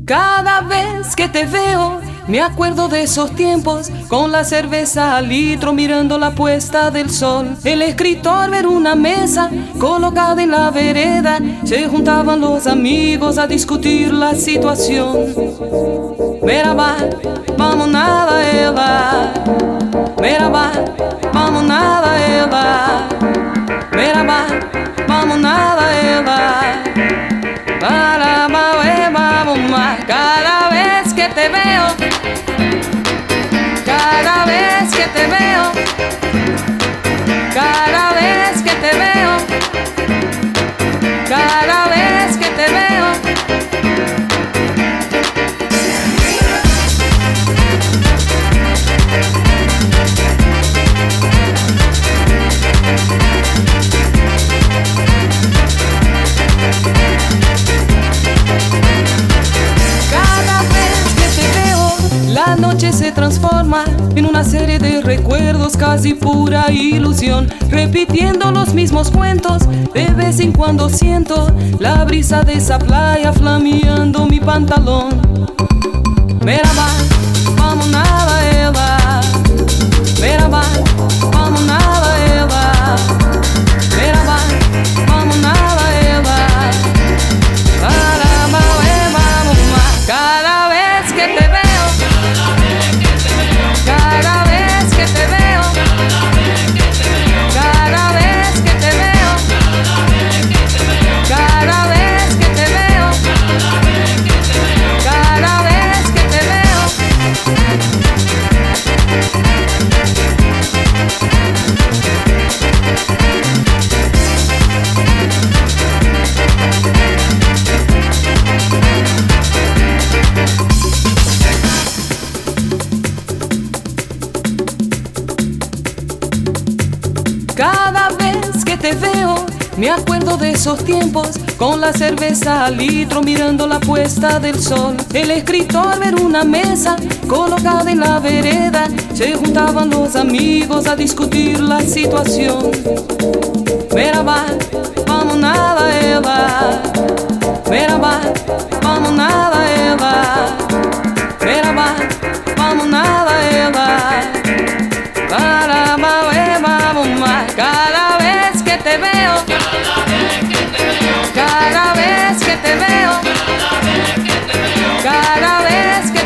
Cada vez que te veo, me acuerdo de esos tiempos, con la cerveza al litro mirando la puesta del sol. El escritor ver una mesa colocada en la vereda, se juntaban los amigos a discutir la situación. Merhaba, vamos nada ela. Merhaba, vamos nada ela. Merhaba, vamos nada ela. Cada vez que te veo, cada vez que te veo, cada vez que te veo, cada vez que te veo. La noche se transforma en una serie de recuerdos, casi pura ilusión, repitiendo los mismos cuentos. De vez en cuando siento la brisa de esa playa flameando mi pantalón. Merhaba, vamos nada ela. Merhaba, vamos nada ela. Merhaba, vamos nada ela. Cada vez que te veo, cada vez que te veo, cada vez que te veo, cada vez que te veo, cada vez que te veo. Cada vez que te veo, me acuerdo de esos tiempos, con la cerveza al litro mirando la puesta del sol. El escritor ver una mesa colocada en la vereda, se juntaban los amigos a discutir la situación. Merhaba, vamos nada ela. Merhaba, vamos nada ela. Merhaba, vamos nada ela. Cada vez que te veo, cada vez que te veo, cada vez que